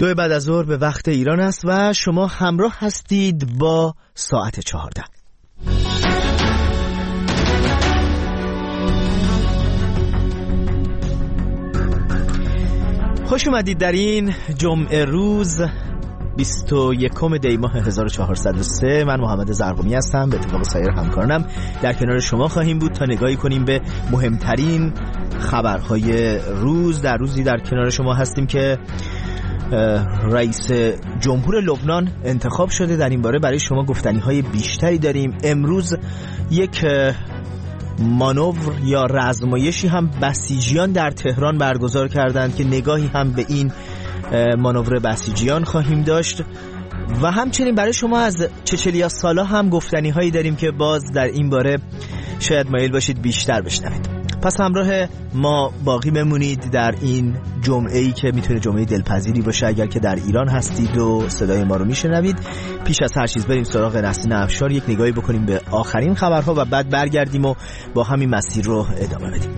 2 بعد از ظهر به وقت ایران است و شما همراه هستید با ساعت 14. خوش اومدید در این جمعه روز 21 دی ماه 1403. من محمد زرقمی هستم. به اتفاق سایر همکارانم در کنار شما خواهیم بود تا نگاهی کنیم به مهمترین خبرهای روز. در روزی در کنار شما هستیم که رئیس جمهور لبنان انتخاب شده. در این باره برای شما گفتنی‌های بیشتری داریم. امروز یک مانور یا رزمایشی هم بسیجیان در تهران برگزار کردند که نگاهی هم به این مانور بسیجیان خواهیم داشت و همچنین برای شما از چچلیا سالا هم گفتنی‌هایی داریم که باز در این باره شاید مایل باشید بیشتر بشنوید. پس همراه ما باقی بمونید در این جمعه‌ای که میتونه جمعه دلپذیری باشه اگر که در ایران هستید و صدای ما رو میشنوید. پیش از هر چیز بریم سراغ نسرین افشار، یک نگاهی بکنیم به آخرین خبرها و بعد برگردیم و با همین مسیر رو ادامه بدیم.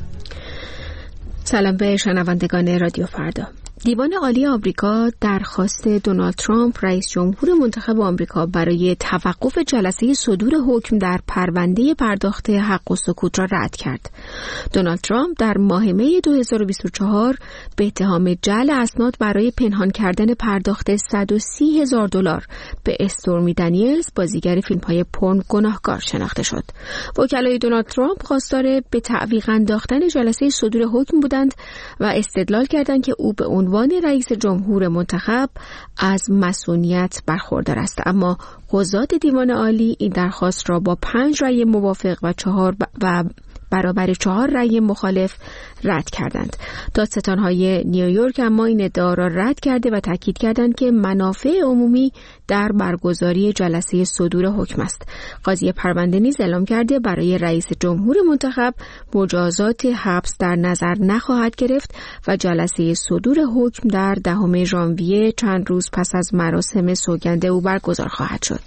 سلام به شنوندگان رادیو فردا. دیوان عالی آمریکا درخواست دونالد ترامپ رئیس جمهور منتخب آمریکا برای توقف جلسه صدور حکم در پرونده پرداخت حق و سکوت را رد کرد. دونالد ترامپ در ماه می 2024 به اتهام جعل اسناد برای پنهان کردن پرداخت $130,000 به استورمی دنیلز بازیگر فیلم‌های پورن گناهکار شناخته شد. وکلای دونالد ترامپ خواستار به تعویق انداختن جلسه صدور حکم بودند و استدلال کردند که او به عنوان رئیس جمهور منتخب از مسئولیت برخوردار است، اما قضات دیوان عالی این درخواست را با 5 رأی موافق و برابر 4 رأی مخالف رد کردند. دادستان‌های نیویورک اما این ادعا را رد کرده و تاکید کردند که منافع عمومی در برگزاری جلسه صدور حکم است. قاضی پرونده نیز اعلام کرده برای رئیس جمهور منتخب مجازات حبس در نظر نخواهد گرفت و جلسه صدور حکم در 10 ژانویه چند روز پس از مراسم سوگند او برگزار خواهد شد.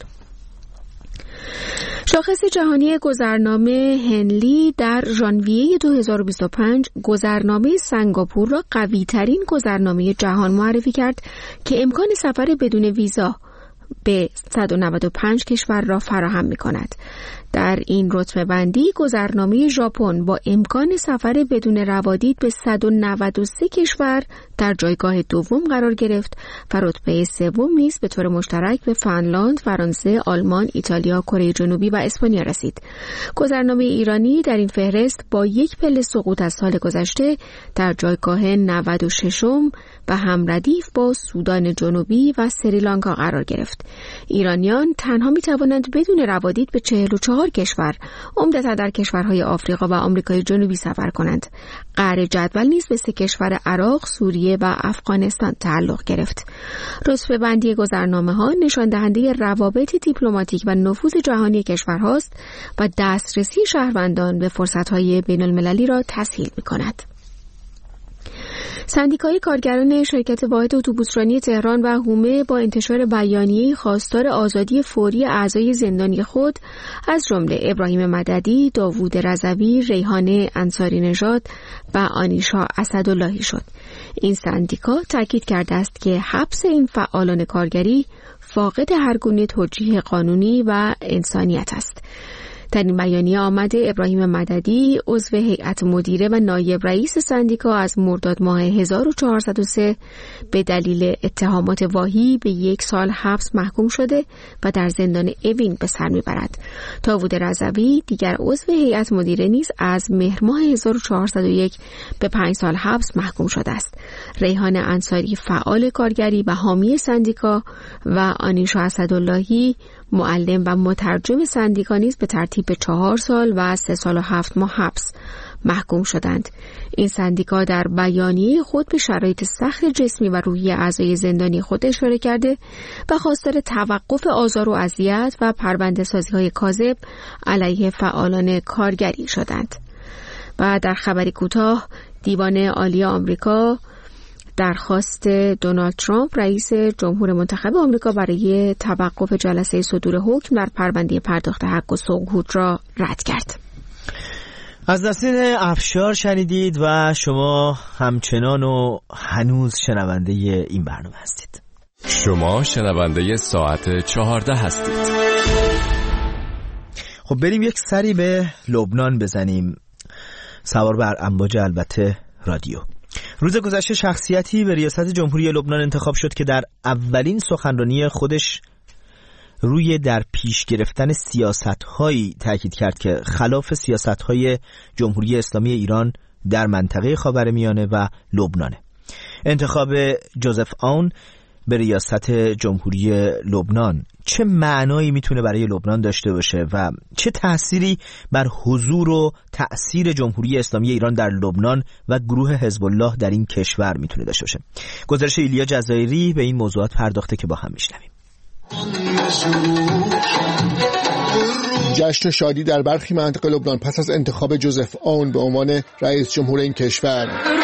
شاخص جهانی گذرنامه هنلی در ژانویه 2025 گذرنامه سنگاپور را قوی‌ترین گذرنامه جهان معرفی کرد که امکان سفر بدون ویزا به 195 کشور را فراهم می‌کند. در این رتبه بندی گذرنامه ژاپن با امکان سفر بدون روادید به 193 کشور در جایگاه دوم قرار گرفت و رتبه سوم نیز به طور مشترک به فنلاند، فرانسه، آلمان، ایتالیا، کره جنوبی و اسپانیا رسید. گذرنامه ایرانی در این فهرست با یک پله سقوط از سال گذشته در جایگاه 96م و همردیف با سودان جنوبی و سریلانکا قرار گرفت. ایرانیان تنها می توانند بدون روادید به 44 کشور، عمدتاً در کشورهای آفریقا و آمریکای جنوبی سفر کنند. قرار جدول نیز به 3 کشور عراق، سوریه و افغانستان تعلق گرفت. رتبه بندی گذرنامه‌ها نشان دهنده روابط دیپلماتیک و نفوذ جهانی کشورهاست و دسترسی شهروندان به فرصت‌های بین‌المللی را تسهیل می‌کند. سندیکای کارگران شرکت واحد اتوبوسرانی تهران و حومه با انتشار بیانیه خواستار آزادی فوری اعضای زندانی خود از جمله ابراهیم مددی، داوود رضوی، ریحانه انصاری نژاد و آنیشا اسداللهی شد. این سندیکا تاکید کرده است که حبس این فعالان کارگری فاقد هر گونه توجیه قانونی و انسانیت است. در این بیانیه آمده ابراهیم مددی عضو هیئت مدیره و نایب رئیس سندیکا از مرداد ماه 1403 به دلیل اتهامات واهی به 1 سال حبس محکوم شده و در زندان اوین به سر میبرد. داوود رضوی دیگر عضو هیئت مدیره نیز از مهر ماه 1401 به 5 سال حبس محکوم شده است. ریحانه انصاری فعال کارگری و حامی سندیکا و آنیشا اسداللهی معلم و مترجم سندیکا نیز به ترتیب 4 سال و 3 سال و 7 ماه حبس محکوم شدند. این سندیکا در بیانیه خود به شرایط سخت جسمی و روحی اعضای زندانی خود اشاره کرده و خواستار توقف آزار و اذیت و پرونده‌سازی‌های کاذب علیه فعالان کارگری شدند. و در خبری کوتاه، دیوان عالی آمریکا درخواست دونالد ترامپ رئیس جمهور منتخب آمریکا برای توقف جلسه صدور حکم در پرونده پرداخت حق و سکوت را رد کرد. از نسیم افشار شنیدید و شما همچنان و هنوز شنونده این برنامه هستید. شما شنونده ساعت 14 هستید. خب بریم یک سری به لبنان بزنیم، سوار بر امواج البته رادیو. روز گذشته شخصیتی به ریاست جمهوری لبنان انتخاب شد که در اولین سخنرانی خودش روی در پیش گرفتن سیاست‌هایی تاکید کرد که خلاف سیاست‌های جمهوری اسلامی ایران در منطقه خاورمیانه و لبنانه. انتخاب جوزف آون به ریاست جمهوری لبنان چه معنایی میتونه برای لبنان داشته باشه و چه تأثیری بر حضور و تأثیر جمهوری اسلامی ایران در لبنان و گروه حزب الله در این کشور میتونه داشته باشه؟ گزارش ایلیا جزایری به این موضوعات پرداخته که با هم میشنویم. جشن و شادی در برخی مناطق لبنان پس از انتخاب جوزف آون به عنوان رئیس جمهور این کشور.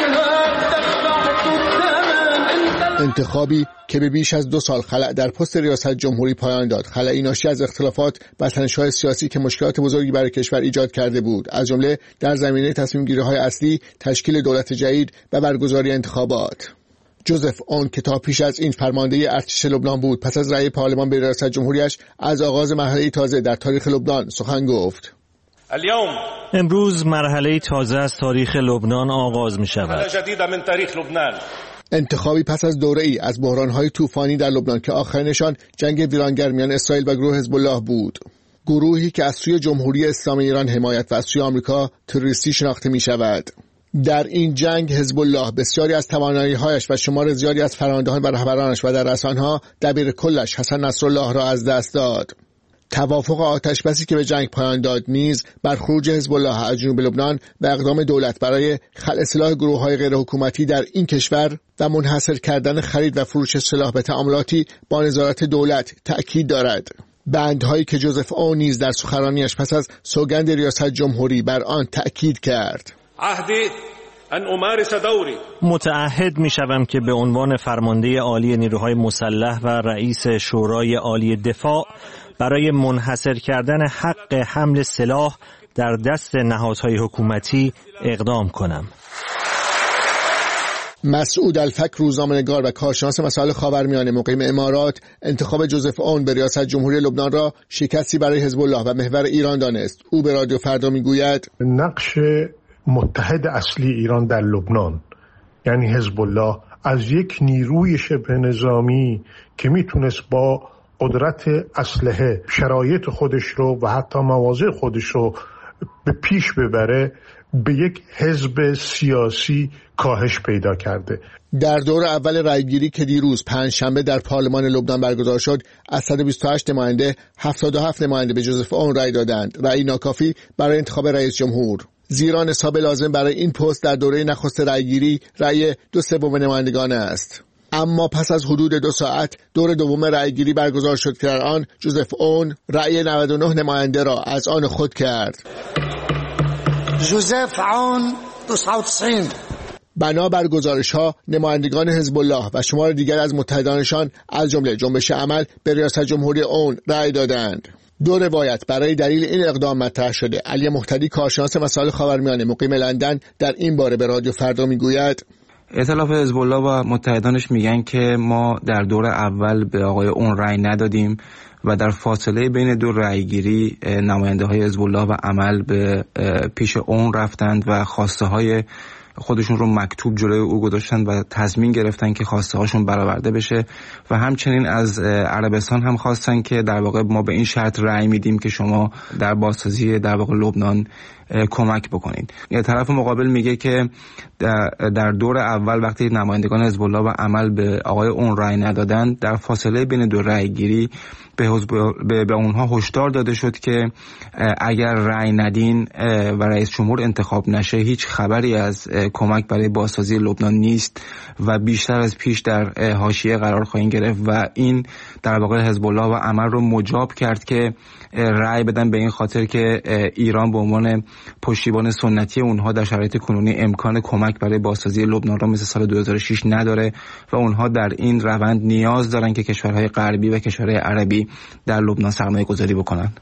انتخابی که به بیش از 2 سال خلأ در پست ریاست جمهوری پایان داد. خلأی ناشی از اختلافات و تنش‌های سیاسی که مشکلات بزرگی برای کشور ایجاد کرده بود، از جمله در زمینه تصمیم‌گیری‌های اصلی، تشکیل دولت جدید و برگزاری انتخابات. جوزف آون که تا پیش از این فرمانده ارتش لبنان بود، پس از رأی پارلمان به ریاست جمهوریش از آغاز مرحله تازه در تاریخ لبنان سخن گفت. امروز مرحله تازه از تاریخ لبنان آغاز می شود. انتخابی پس از دوره‌ای از بحران‌های طوفانی در لبنان که آخرینشان جنگ ویرانگر میان اسرائیل و گروه حزب الله بود. گروهی که از سوی جمهوری اسلامی ایران حمایت و از سوی آمریکا تروریستی شناخته می شود. در این جنگ حزب الله بسیاری از توانایی‌هایش و شمار زیادی از فرماندهان و رهبرانش و در رسانه‌ها دبیر کلش حسن نصرالله را از دست داد. توافق آتشبسی که به جنگ پایان داد نیز بر خروج حزب الله از جنوب لبنان و اقدام دولت برای خلع سلاح گروه‌های غیرحکومتی در این کشور و منحصر کردن خرید و فروش سلاح به تعاملاتی با نظارت دولت تأکید دارد. بندهایی که جوزف آون نیز در سخنرانیش پس از سوگند ریاست جمهوری بر آن تأکید کرد. متعهد می شوم که به عنوان فرمانده عالی نیروهای مسلح و رئیس شورای عالی دفاع برای منحصر کردن حق حمل سلاح در دست نهادهای حکومتی اقدام کنم. مسعود الفک، روزنامه‌نگار و کارشناس مسائل خاورمیانه مقیم امارات، انتخاب جوزف آون به ریاست جمهوری لبنان را شکستی برای حزب الله و محور ایران دانست. او به رادیو فردا میگوید نقش متحد اصلی ایران در لبنان، یعنی حزب الله، از یک نیروی شبه نظامی که میتونست با قدرت اسلحه شرایط خودش رو و حتی مواضع خودش رو به پیش ببره، به یک حزب سیاسی کاهش پیدا کرده. در دور اول رأیگیری که دیروز پنجشنبه در پارلمان لبنان برگزار شد، از 128 نماینده 77 نماینده به جوزف آون رأی دادند. رأی ناکافی برای انتخاب رئیس جمهور، زیرا نصاب لازم برای این پست در دوره نخست رأیگیری رأی 2/3 نمایندگان است. اما پس از حدود 2 ساعت دور دوم رأیگیری برگزار شد که در آن جوزف آون رأی 99 نماینده را از آن خود کرد. جوزف آون 99. بنابر گزارش‌ها نمایندگان حزب الله و شمار دیگر از متحدانشان از جمله جنبش عمل به ریاست جمهوری آون رأی دادند. 2 روایت برای دلیل این اقدام مطرح شده. علی محتدی، کارشناس مسائل خاورمیانه مقیم لندن، در این باره به رادیو فردا میگوید ائتلاف حزب الله و متحدانش میگن که ما در دور اول به آقای اون رأی ندادیم و در فاصله بین 2 رأیگیری نماینده های حزب الله و عمل به پیش اون رفتند و خواسته های خودشون رو مکتوب جلوی او گذاشتن و تصمیم گرفتن که خواسته هاشون برآورده بشه و همچنین از عربستان هم خواستن که در واقع ما به این شرط رأی میدیم که شما در بازسازی در واقع لبنان کمک بکنید. یه طرف مقابل میگه که در دور اول وقتی نمایندگان حزب الله و عمل به آقای اون رأی ندادن، در فاصله بین 2 رأیگیری به اونها هشدار داده شد که اگر رأی ندین و رئیس جمهور انتخاب نشه هیچ خبری از کمک برای بازسازی لبنان نیست و بیشتر از پیش در حاشیه قرار خواهیم گرفت و این در واقع حزب الله و عمل رو مجاب کرد که رأی بدن به این خاطر که ایران به عنوان پشتیبان سنتی اونها در شرایط کنونی امکان کمک برای بازسازی لبنان را مثل سال 2006 نداره و اونها در این روند نیاز دارن که کشورهای غربی و کشورهای عربی در لبنان سرمایه گذاری بکنن.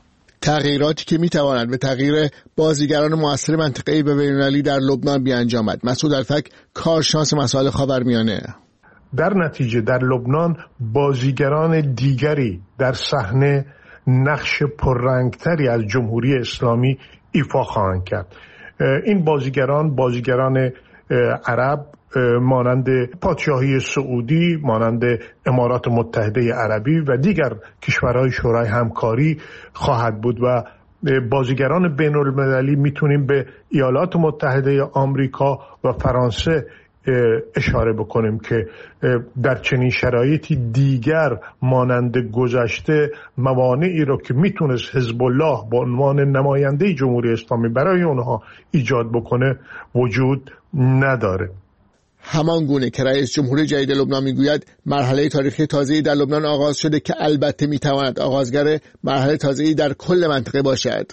تغییراتی که میتواند به تغییر بازیگران مؤثر منطقه‌ای و بین‌المللی در لبنان بیانجامد. مسعود الفک، کارشناس مسائل خاورمیانه: در نتیجه در لبنان بازیگران دیگری در صحنه نقش پررنگتری از جمهوری اسلامی ایفا خواهند کرد. این بازیگران عرب مانند پادشاهی سعودی، مانند امارات متحده عربی و دیگر کشورهای شورای همکاری خواهد بود و بازیگران بین المللی میتونیم به ایالات متحده آمریکا و فرانسه اشاره بکنیم که در چنین شرایطی دیگر مانند گذشته موانعی رو که میتونست حزب الله به عنوان نماینده جمهوری اسلامی برای اونها ایجاد بکنه وجود نداره. همان گونه که رئیس جمهور جدید لبنان میگوید مرحله تاریخی تازه‌ای در لبنان آغاز شده که البته میتواند آغازگر مرحله تازه‌ای در کل منطقه باشد.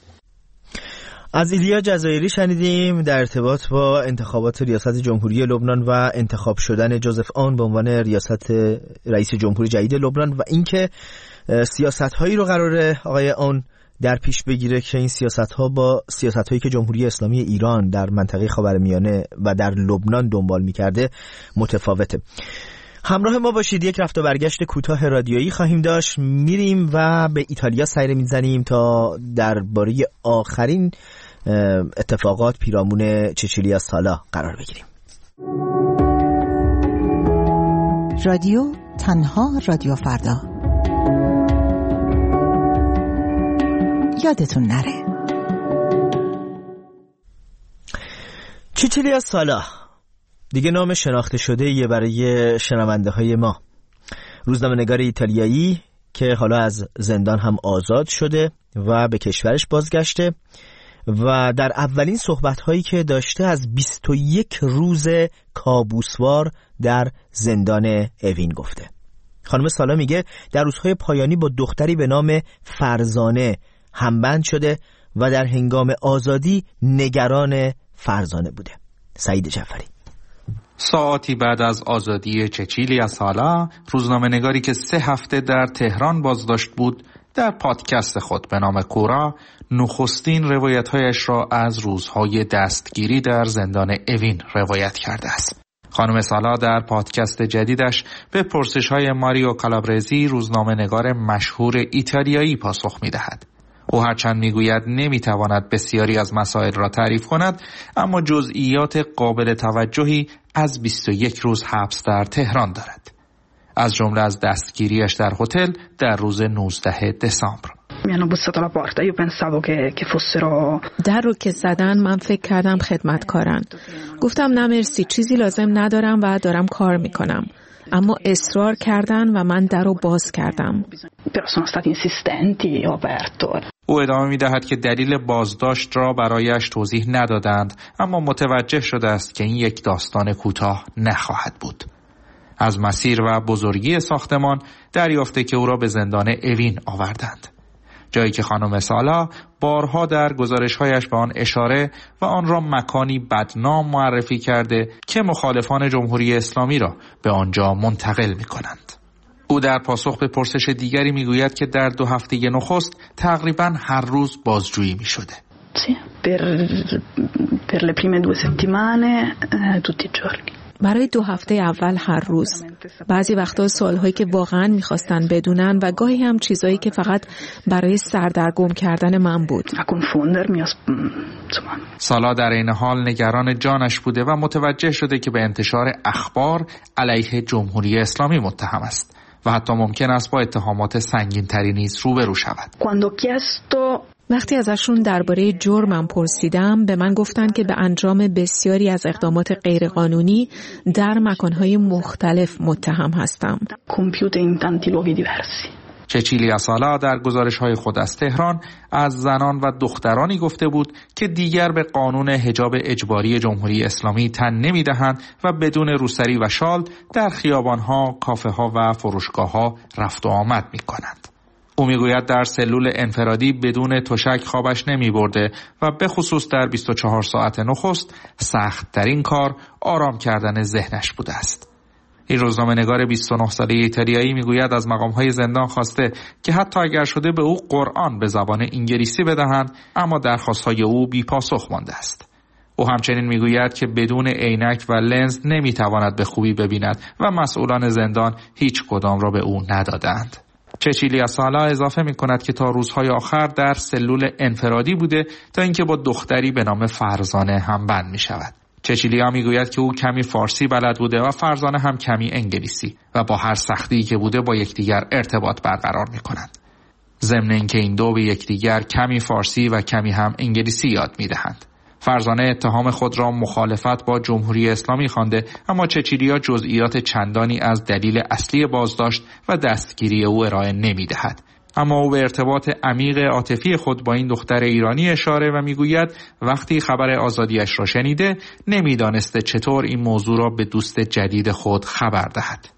از ایلیا جزایری شنیدیم در ارتباط با انتخابات ریاست جمهوری لبنان و انتخاب شدن جوزف اون به عنوان رئیس جمهور جدید لبنان و اینکه سیاست‌هایی رو قراره آقای اون در پیش بگیره که این سیاست‌ها با سیاست‌هایی که جمهوری اسلامی ایران در منطقه خاورمیانه و در لبنان دنبال می‌کرده متفاوته. همراه ما باشید، یک رفت و برگشت کوتاه رادیویی خواهیم داشت. میریم و به ایتالیا سیر می‌زنیم تا درباره آخرین اتفاقات پیرامون چچیلیا سالا قرار بگیریم. رادیو تنها رادیو فردا. یادتون نره. چچیلیا سالا دیگه نام شناخته شده برای شنونده های ما. روزنامه‌نگار ایتالیایی که حالا از زندان هم آزاد شده و به کشورش بازگشته و در اولین صحبت‌هایی که داشته از 21 روز کابوسوار در زندان اوین گفته. خانم سالا میگه در روزهای پایانی با دختری به نام فرزانه همبند شده و در هنگام آزادی نگران فرزانه بوده. سعید جعفری. ساعاتی بعد از آزادی چچیلیا سالا، روزنامه‌نگاری که 3 هفته در تهران بازداشت بود در پادکست خود به نام کورا نخستین روایت‌هایش را از روزهای دستگیری در زندان اوین روایت کرده است. خانم سالا در پادکست جدیدش به پرسش‌های ماریو کالابرزی، روزنامه‌نگار مشهور ایتالیایی، پاسخ می‌دهد. او هرچند میگوید نمیتواند بسیاری از مسائل را تعریف کند، اما جزئیات قابل توجهی از 21 روز حبس در تهران دارد. از جمله از دستگیریش در هتل در روز 19 دسامبر. در رو که زدن من فکر کردم خدمتکارن. گفتم نه مرسی، چیزی لازم ندارم و دارم کار میکنم. اما اصرار کردن و من در رو باز کردم. او ادامه می‌دهد که دلیل بازداشت را برایش توضیح ندادند، اما متوجه شده است که این یک داستان کوتاه نخواهد بود. از مسیر و بزرگی ساختمان دریافته که او را به زندان اوین آوردند، جایی که خانم سالا بارها در گزارش‌هایش به آن اشاره و آن را مکانی بدنام معرفی کرده که مخالفان جمهوری اسلامی را به آنجا منتقل می‌کنند. او در پاسخ به پرسش دیگری میگوید که در 2 هفته نخست تقریباً هر روز بازجویی می‌شده. برای 2 هفته اول هر روز. بعضی وقتا سوالهایی که واقعاً می‌خواستن بدونن و گاهی هم چیزایی که فقط برای سردرگم کردن من بود. سالا در این حال نگران جانش بوده و متوجه شده که به انتشار اخبار علیه جمهوری اسلامی متهم است و حتی ممکن است با اتهامات سنگین‌تری نیز روبرو شود. وقتی ازشون درباره جرمم پرسیدم، به من گفتن که به انجام بسیاری از اقدامات غیرقانونی در مکانهای مختلف متهم هستم. چچیلیا سالا در گزارش‌های خود از تهران از زنان و دخترانی گفته بود که دیگر به قانون حجاب اجباری جمهوری اسلامی تن نمی‌دهند و بدون روسری و شال در خیابان‌ها، کافه‌ها و فروشگاه‌ها رفت و آمد می‌کنند. او میگوید در سلول انفرادی بدون تشک خوابش نمی برده و به خصوص در 24 ساعت نخست سخت ترین کار آرام کردن ذهنش بوده است. این روزنامه‌نگار 29 ساله ایتالیایی میگوید از مقام‌های زندان خواسته که حتی اگر شده به او قرآن به زبان انگلیسی بدهند، اما درخواست‌های او بی‌پاسخ مانده است. او همچنین میگوید که بدون عینک و لنز نمیتواند به خوبی ببیند و مسئولان زندان هیچ کدام را به او ندادند. چچیلیا سالا اضافه می‌کند که تا روزهای آخر در سلول انفرادی بوده تا اینکه با دختری به نام فرزانه همبند می‌شود. چچیلیا میگوید که او کمی فارسی بلد بوده و فرزانه هم کمی انگلیسی و با هر سختی که بوده با یکدیگر ارتباط برقرار می‌کنند. ضمن اینکه این دو به یکدیگر کمی فارسی و کمی هم انگلیسی یاد می‌دهند. فرزانه اتهام خود را مخالفت با جمهوری اسلامی خوانده، اما چچیلیا جزئیات چندانی از دلیل اصلی بازداشت و دستگیری او ارائه نمی‌دهد. اما او به ارتباط عمیق عاطفی خود با این دختر ایرانی اشاره و میگوید وقتی خبر آزادیش را شنیده نمیدانسته چطور این موضوع را به دوست جدید خود خبر دهد.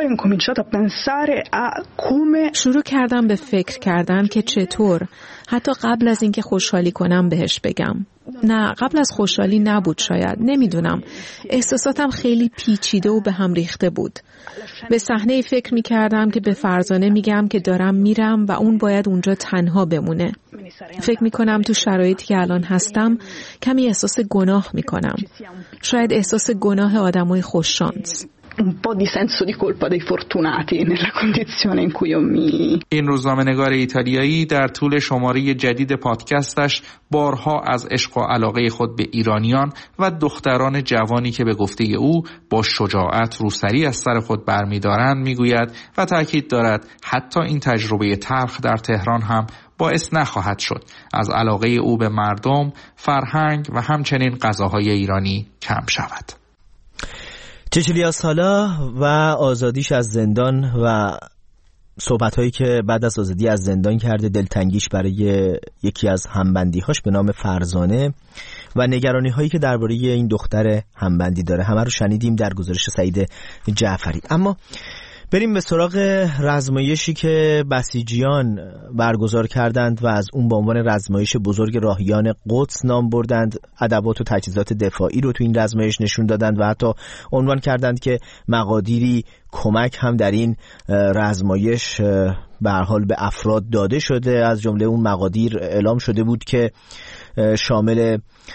شروع کردم به فکر کردن که چطور حتی قبل از اینکه خوشحالی کنم بهش بگم. نه، قبل از خوشحالی نبود، شاید، نمیدونم. احساساتم خیلی پیچیده و به هم ریخته بود. به صحنه فکر میکردم که به فرزانه میگم که دارم میرم و اون باید اونجا تنها بمونه. فکر میکنم تو شرایطی که الان هستم کمی احساس گناه میکنم. شاید احساس گناه آدمای خوششانس. un po' di senso di colpa dei fortunati nella condizione in cui io mi. این روزنامه‌نگار ایتالیایی در طول شماره جدید پادکستش بارها از عشق و علاقه خود به ایرانیان و دختران جوانی که به گفته او با شجاعت روسری از سر خود برمی‌دارند میگوید و تاکید دارد حتی این تجربه تلخ در تهران هم باعث نخواهد شد از علاقه او به مردم، فرهنگ و همچنین غذاهای ایرانی کم شود. چچیلیا سالا و آزادیش از زندان و صحبت‌هایی که بعد از آزادی از زندان کرده، دلتنگیش برای یکی از همبندی‌هاش به نام فرزانه و نگرانی‌هایی که درباره این دختر همبندی داره، همه رو شنیدیم در گزارش سعید جعفری. اما بریم به سراغ رزمایشی که بسیجیان برگزار کردند و از اون به عنوان رزمایش بزرگ راهیان قدس نام بردند. ادوات و تجهیزات دفاعی رو تو این رزمایش نشون دادند و حتی عنوان کردند که مقادیری کمک هم در این رزمایش به هر حال به افراد داده شده. از جمله اون مقادیر اعلام شده بود که شامل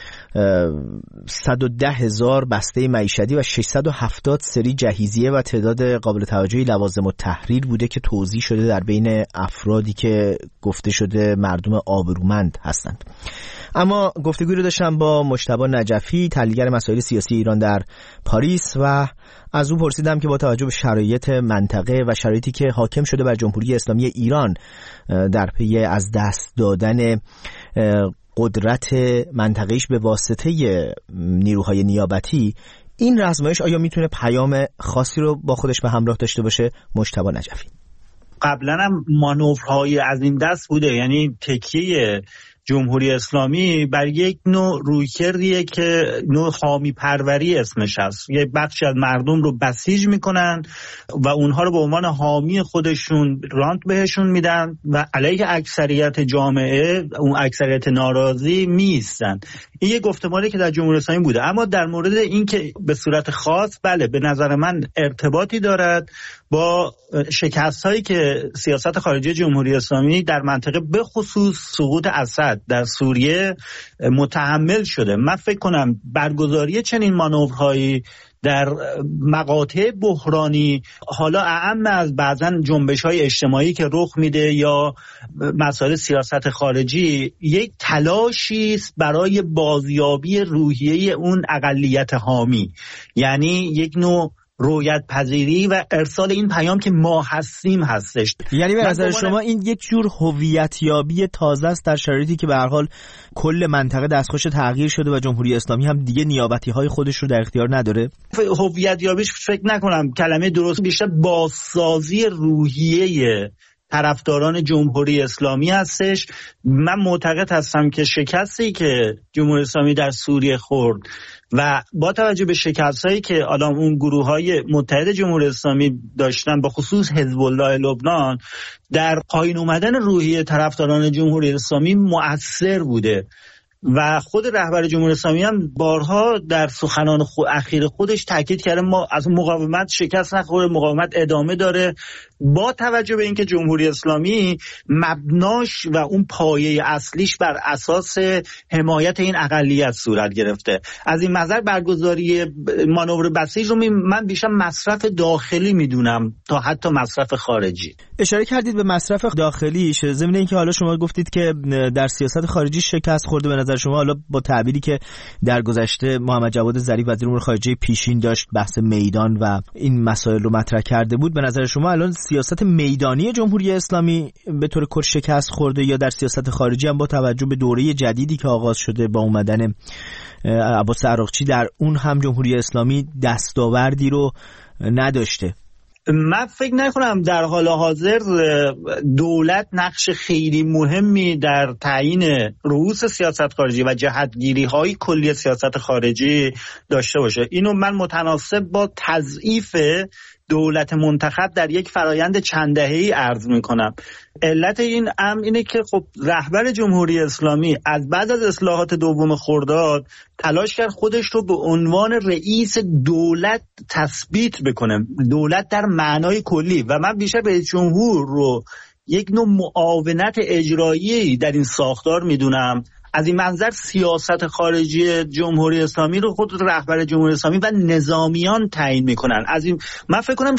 110,000 بسته معیشتی و 670 سری جهیزیه و تعداد قابل توجهی لوازم التحریر بوده که توزیع شده در بین افرادی که گفته شده مردم آبرومند هستند. اما گفتگوی رو داشتم با مجتبی نجفی، تحلیلگر مسائل سیاسی ایران در پاریس، و از او پرسیدم که با توجه به شرایط منطقه و شرایطی که حاکم شده بر جمهوری اسلامی ایران در پی از دست دادن قدرت منطقه‌ایش به واسطه نیروهای نیابتی، این رزمایش آیا میتونه پیام خاصی رو با خودش به همراه داشته باشه؟ مجتبی نجفی: قبلا هم مانورهای از این دست بوده، یعنی تکیه جمهوری اسلامی بر یک نوع رویکردیه که نوع حامی پروری اسمش هست. یک بخشی از مردم رو بسیج میکنن و اونها رو به عنوان حامی خودشون رانت بهشون میدن و علیه اکثریت جامعه، اون اکثریت ناراضی میستن. این یک گفتمانی که در جمهوری اسلامی بوده. اما در مورد این که به صورت خاص، بله، به نظر من ارتباطی دارد با شکست هایی که سیاست خارجی جمهوری اسلامی در منطقه به خصوص سقوط اسد در سوریه متحمل شده. من فکر کنم برگزاری چنین مانورهایی در مقاطع بحرانی، حالا اعم از بعضن جنبش‌های اجتماعی که رخ میده یا مسائل سیاست خارجی، یک تلاشی است برای بازیابی روحیه اون اقلیت حامی، یعنی یک نوع رویت پذیری و ارسال این پیام که ما هستیم هستش. یعنی به نظر شما این یک جور هویت یابی تازه است در شرایطی که به هر حال کل منطقه دستخوش تغییر شده و جمهوری اسلامی هم دیگه نیابتی های خودش رو در اختیار نداره؟ هویت یابیش فکر نکنم کلمه درست، بیشتر بازسازی روحیه طرفداران جمهوری اسلامی هستش. من معتقد هستم که شکستی که جمهوری اسلامی در سوریه خورد و با توجه به شکستایی که الان اون گروه‌های متحد جمهوری اسلامی داشتن، به خصوص حزب الله لبنان، در پایین اومدن روحیه طرفداران جمهوری اسلامی مؤثر بوده و خود رهبر جمهوری اسلامی هم بارها در سخنان اخیر خودش تاکید کرده ما از مقاومت شکست نخوره، مقاومت ادامه داره، با توجه به اینکه جمهوری اسلامی مبناش و اون پایه اصلیش بر اساس حمایت این اقلیت صورت گرفته. از این منظر برگزاری مانور بسیج رو من بیشتر مصرف داخلی میدونم تا حتی مصرف خارجی. اشاره کردید به مصرف داخلیش، ضمن اینکه حالا شما گفتید که در سیاست خارجی شکست خورده. به نظر شما حالا با تعبیری که در گذشته محمد جواد ظریف وزیر امور خارجه پیشین داشت، بحث میدان و این مسائل رو مطرح کرده بود، به نظر شما الان سیاست میدانی جمهوری اسلامی به طور کل شکست خورده یا در سیاست خارجی هم با توجه به دوره جدیدی که آغاز شده با اومدن عباس عراقچی در اون هم جمهوری اسلامی دستاوردی رو نداشته؟ من فکر نکنم در حال حاضر دولت نقش خیلی مهمی در تعیین رؤوس سیاست خارجی و جهتگیری های کلی سیاست خارجی داشته باشه. اینو من متناسب با تضعیف دولت منتخب در یک فرایند چند دهه‌ای عرض میکنم. علت این امر اینه که خب رهبر جمهوری اسلامی از بعد از اصلاحات دوم خرداد تلاش کرد خودش رو به عنوان رئیس دولت تثبیت بکنه، دولت در معنای کلی، و من بیشتر رئیس جمهور رو یک نوع معاونت اجرایی در این ساختار میدونم. از این منظر سیاست خارجی جمهوری اسلامی رو خود رهبر جمهوری اسلامی و نظامیان تعیین میکنن. از این من فکر کنم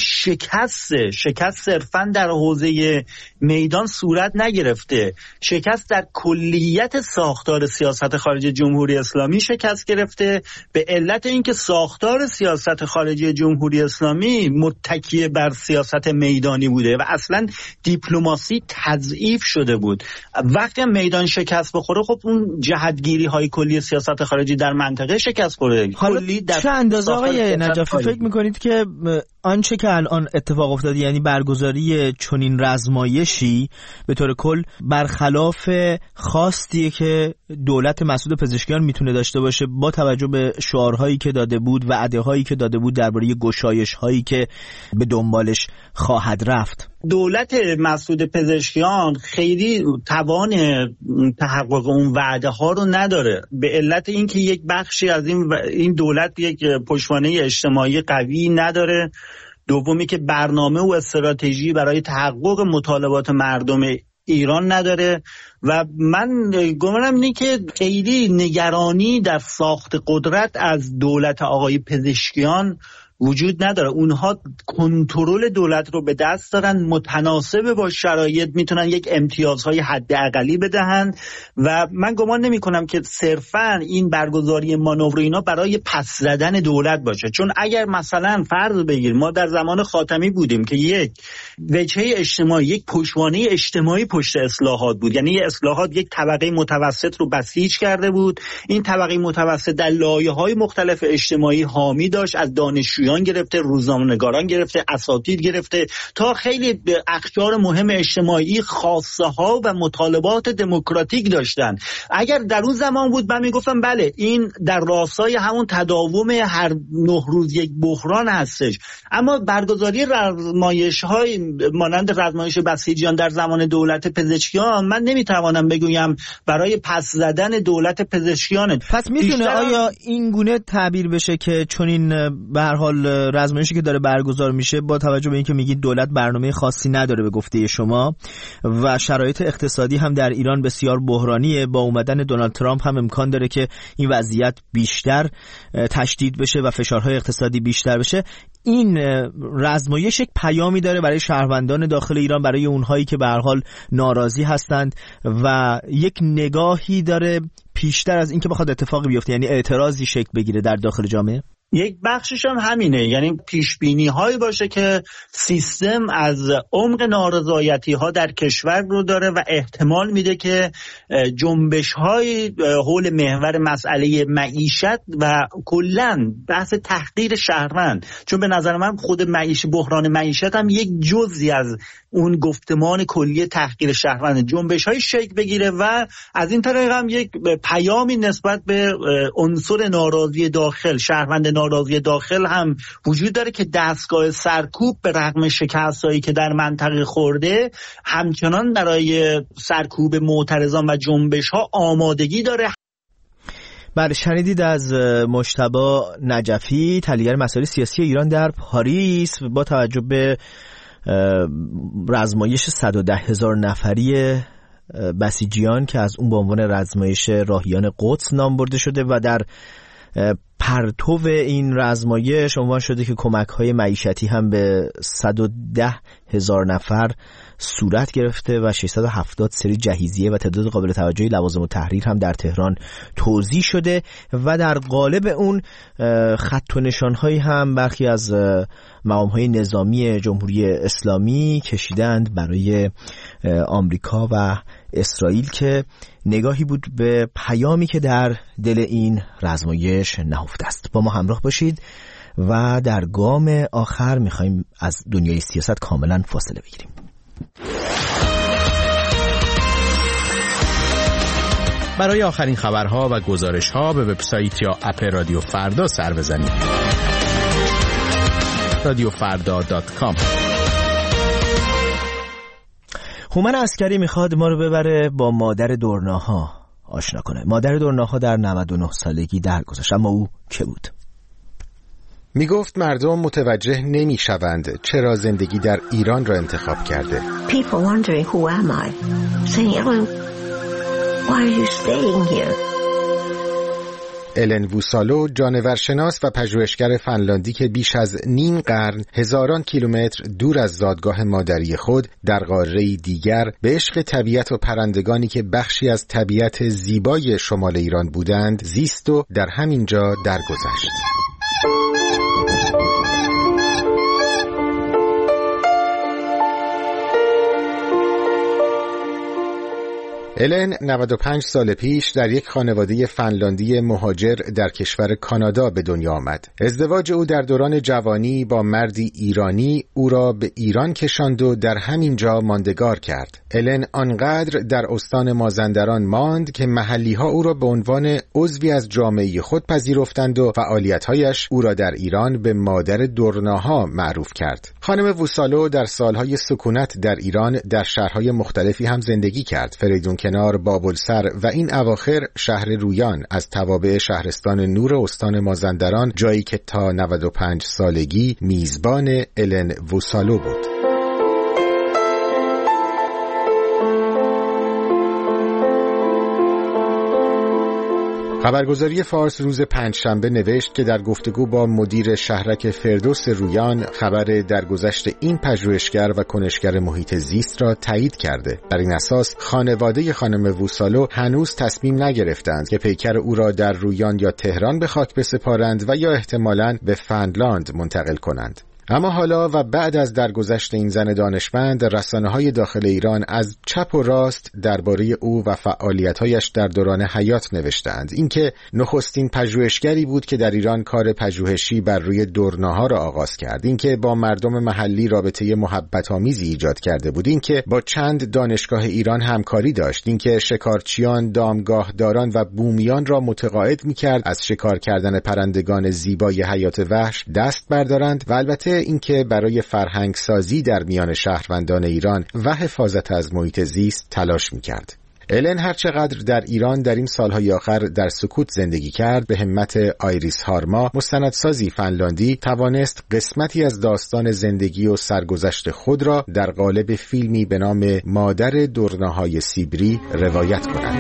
شکست صرفاً در حوزه میدان صورت نگرفته، شکست در کلیت ساختار سیاست خارجی جمهوری اسلامی شکست گرفته، به علت اینکه ساختار سیاست خارجی جمهوری اسلامی متکی بر سیاست میدانی بوده و اصلاً دیپلماسی تضعیف شده بود. وقتی میدان شکست بخوره خب اون جهتگیری های کلی سیاست خارجی در منطقه شکست خورده. حالا چه اندازه آقای نجفی فکر میکنید که آنچه که الان اتفاق افتاده، یعنی برگزاری چنین رزمایشی به طور کل برخلاف خواستیه که دولت مسعود پزشکیان میتونه داشته باشه با توجه به شعارهایی که داده بود و وعده‌هایی که داده بود درباره گشایش‌هایی که به دنبالش خواهد رفت؟ دولت مسعود پزشکیان خیلی توان تحقق اون وعده ها رو نداره، به علت اینکه یک بخشی از این دولت یک پشتوانه اجتماعی قوی نداره، دومی که برنامه و استراتژی برای تحقق مطالبات مردم ایران نداره، و من گمانم اینه که خیلی نگرانی در ساخت قدرت از دولت آقای پزشکیان وجود نداره. اونها کنترل دولت رو به دست دارن، متناسب با شرایط میتونن یک امتیازهای حداقلی بدهن، و من گمان نمی کنم که صرفا این برگزاری مانور اینا برای پس زدن دولت باشه. چون اگر مثلا فرض بگیر ما در زمان خاتمی بودیم که یک وجهه اجتماعی، یک پشتوانه اجتماعی پشت اصلاحات بود، یعنی اصلاحات یک طبقه متوسط رو بسیج کرده بود، این طبقه متوسط در لایه‌های مختلف اجتماعی حامی داشت، از دانشجو گرفته، روزنامه‌نگاران گرفته، اساتید گرفته، تا خیلی اقشار مهم اجتماعی خاصه ها و مطالبات دموکراتیک داشتن. اگر در اون زمان بود من میگفتم بله این در راستای همون تداوم هر 9 روز یک بحران هستش، اما برگزاری رزمایش‌های مانند رزمایش بسیجیان در زمان دولت پزشکیان من نمیتوانم بگویم برای پس زدن دولت پزشکیانه. پس میتونه آیا این گونه تعبیر بشه که چون این به هر حال رزمایشی که داره برگزار میشه با توجه به اینکه میگید دولت برنامه خاصی نداره به گفته شما و شرایط اقتصادی هم در ایران بسیار بحرانیه، با اومدن دونالد ترامپ هم امکان داره که این وضعیت بیشتر تشدید بشه و فشارهای اقتصادی بیشتر بشه، این رزمایش یک پیامی داره برای شهروندان داخل ایران، برای اونهایی که به هر حال ناراضی هستند و یک نگاهی داره پیشتر از اینکه بخواد اتفاقی بیفته، یعنی اعتراضی شکل بگیره در داخل جامعه؟ یک بخشش هم همینه، یعنی پیشبینی هایی باشه که سیستم از عمق نارضایتی ها در کشور رو داره و احتمال میده که جنبش های حول محور مسئله معیشت و کلن بحث تحقیر شهروند، چون به نظر من خود بحران معیشت هم یک جزئی از اون گفتمان کلی تحقیر شهروند، جنبش های شکل بگیره و از این طریق هم یک پیامی نسبت به عنصر ناراضی داخل، شهروند ناراضی داخل هم وجود داره که دستگاه سرکوب به رغم شکستایی که در منطقه خورده همچنان برای سرکوب معترضان و جنبش ها آمادگی داره. بله، شنیدید از مجتبی نجفی، تحلیلگر مسائل سیاسی ایران در پاریس. با توجه به رزمایش 110,000 نفری بسیجیان که از اون به عنوان رزمایش راهیان قدس نام برده شده و در پرتو این رزمایش عنوان شده که کمک‌های معیشتی هم به 110,000 نفر صورت گرفته و 670 سری جهیزیه و تعداد قابل توجهی لوازم التحریر هم در تهران توزیع شده و در قالب اون خط و نشان‌هایی هم برخی از مقام‌های نظامی جمهوری اسلامی کشیدند برای آمریکا و اسرائیل که نگاهی بود به پیامی که در دل این رزمایش نهفته است. با ما همراه باشید و در گام آخر می‌خوایم از دنیای سیاست کاملا فاصله بگیریم. برای آخرین خبرها و گزارش‌ها به وبسایت یا اپ رادیو فردا سر بزنید. radiofarda.com. هومن عسکری میخواد ما رو ببره با مادر دورناها آشنا کنه. مادر دورناها در 99 سالگی درگذشت، اما او که بود؟ میگفت مردم متوجه نمیشوند چرا زندگی در ایران را انتخاب کرده. People wondering who am I, saying, why are you staying here? الن ووسالو، جانورشناس و پژوهشگر فنلاندی که بیش از نیم قرن هزاران کیلومتر دور از زادگاه مادری خود در قاره‌ای دیگر به عشق طبیعت و پرندگانی که بخشی از طبیعت زیبای شمال ایران بودند زیست و در همین جا درگذشت. الن 95 سال پیش در یک خانواده فنلاندی مهاجر در کشور کانادا به دنیا آمد. ازدواج او در دوران جوانی با مردی ایرانی او را به ایران کشاند و در همین جا ماندگار کرد. الن آنقدر در استان مازندران ماند که محلی‌ها او را به عنوان عضوی از جامعه خود پذیرفتند و فعالیت‌هایش او را در ایران به مادر دورناها معروف کرد. خانم ووسالو در سالهای سکونت در ایران در شهرهای مختلفی هم زندگی کرد. فریدون کنار، بابلسر و این اواخر شهر رویان از توابع شهرستان نور استان مازندران، جایی که تا 95 سالگی میزبان الن ووسالو بود. خبرگزاری فارس روز پنجشنبه نوشت که در گفتگو با مدیر شهرک فردوس رویان خبر درگذشت این پژوهشگر و کنشگر محیط زیست را تایید کرده. بر این اساس خانواده خانم ووسالو هنوز تصمیم نگرفتند که پیکر او را در رویان یا تهران به خاک بسپارند و یا احتمالاً به فنلاند منتقل کنند. اما حالا و بعد از درگذشت این زن دانشمند، رسانه‌های داخل ایران از چپ و راست درباره او و فعالیت‌هایش در دوران حیات نوشتند. اینکه نخستین پژوهشگری بود که در ایران کار پژوهشی بر روی دورناها را آغاز کرد، اینکه با مردم محلی رابطه محبت‌آمیزی ایجاد کرده بود، اینکه با چند دانشگاه ایران همکاری داشت، اینکه شکارچیان، دامگاهداران و بومیان را متقاعد می‌کرد از شکار کردن پرندگان زیبای حیات وحش دست بردارند و البته اینکه برای فرهنگ سازی در میان شهروندان ایران و حفاظت از محیط زیست تلاش می‌کرد. الن هرچقدر در ایران در این سالهای آخر در سکوت زندگی کرد، به همت آیریس هارما، مستندسازی فنلاندی، توانست قسمتی از داستان زندگی و سرگذشت خود را در قالب فیلمی به نام مادر دورناهای سیبری روایت کند.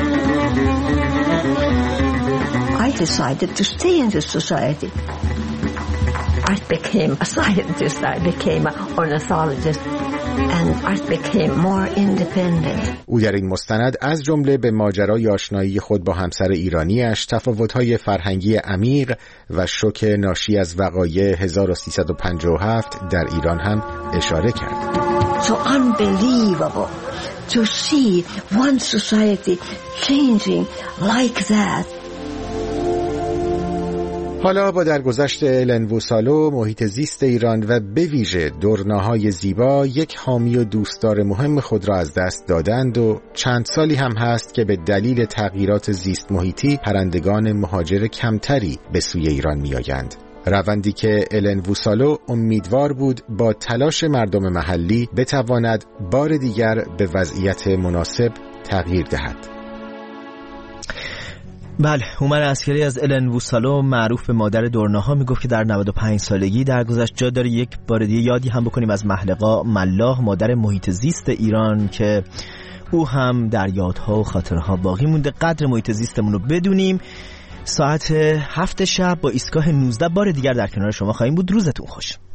I decided to stay in this society. I became a scientist, I became an ornithologist, and I became more independent. او در این مستند از جمله به ماجرای آشنایی خود با همسر ایرانیش، تفاوت‌های فرهنگی عمیق و شوک ناشی از وقایع 1357 در ایران هم اشاره کرد. So unbelievable to see one society changing like that. حالا با درگذشت الن ووسالو، محیط زیست ایران و به ویژه دورناهای زیبا یک حامی و دوستدار مهم خود را از دست دادند و چند سالی هم هست که به دلیل تغییرات زیست محیطی پرندگان مهاجر کمتری به سوی ایران می‌آیند. روندی که الن ووسالو امیدوار بود با تلاش مردم محلی بتواند بار دیگر به وضعیت مناسب تغییر دهد. بله، هومن عسکری از الن ووسالو معروف به مادر دورناها میگفت که در 95 سالگی درگذشت جا داره یک بار دیگه یادی هم بکنیم از محلقا ملاح، مادر محیط زیست ایران، که او هم در یادها و خاطرها باقی مونده. قدر محیط زیستمون رو بدونیم. ساعت 7 شب با ایستگاه 19 بار دیگر در کنار شما خواهیم بود. روزتون خوش.